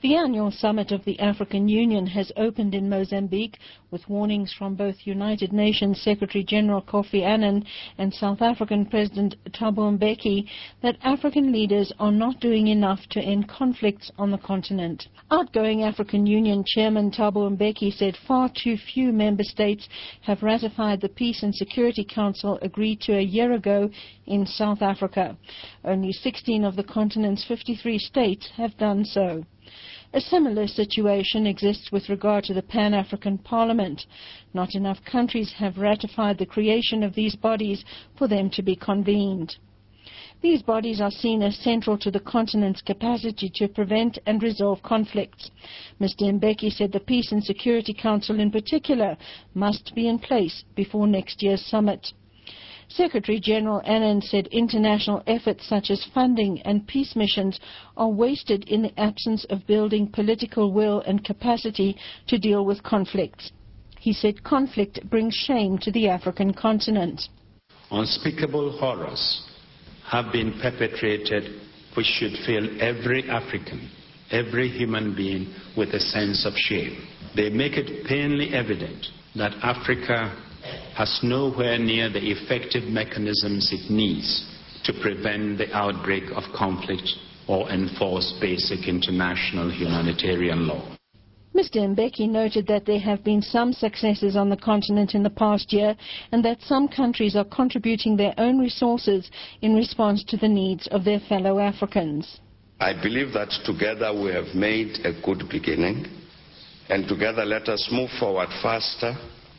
The annual summit of the African Union has opened in Mozambique with warnings from both United Nations Secretary-General Kofi Annan and South African President Thabo Mbeki that African leaders are not doing enough to end conflicts on the continent. Outgoing African Union Chairman Thabo Mbeki said far too few member states have ratified the Peace and Security Council agreed to a year ago in South Africa. Only 16 of the continent's 53 states have done so. A similar situation exists with regard to the Pan-African Parliament. Not enough countries have ratified the creation of these bodies for them to be convened. These bodies are seen as central to the continent's capacity to prevent and resolve conflicts. Mr. Mbeki said the Peace and Security Council in particular must be in place before next year's summit. Secretary-General Annan said international efforts such as funding and peace missions are wasted in the absence of building political will and capacity to deal with conflicts. He said conflict brings shame to the African continent. Unspeakable horrors have been perpetrated which should fill every African, every human being with a sense of shame. They make it plainly evident that Africa has nowhere near the effective mechanisms it needs to prevent the outbreak of conflict or enforce basic international humanitarian law. Mr. Mbeki noted that there have been some successes on the continent in the past year and that some countries are contributing their own resources in response to the needs of their fellow Africans. I believe that together we have made a good beginning, and together let us move forward faster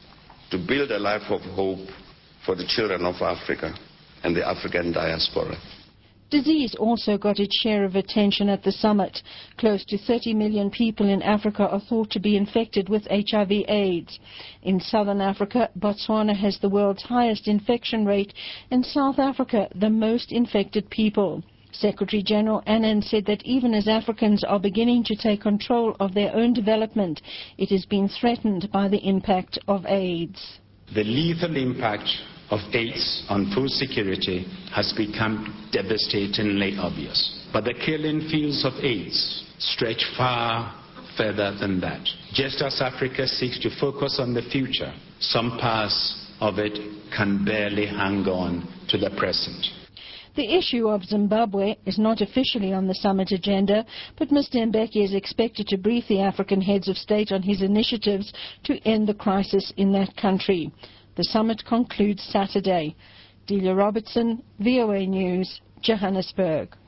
to build a life of hope for the children of Africa and the African diaspora. Disease also got its share of attention at the summit. Close to 30 million people in Africa are thought to be infected with HIV/AIDS. In southern Africa, Botswana has the world's highest infection rate and South Africa the most infected people. Secretary-General Annan said that even as Africans are beginning to take control of their own development, it has been threatened by the impact of AIDS. The lethal impact of AIDS on food security has become devastatingly obvious. But the killing fields of AIDS stretch far further than that. Just as Africa seeks to focus on the future, some parts of it can barely hang on to the present. The issue of Zimbabwe is not officially on the summit agenda, but Mr. Mbeki is expected to brief the African heads of state on his initiatives to end the crisis in that country. The summit concludes Saturday. Delia Robertson, VOA News, Johannesburg.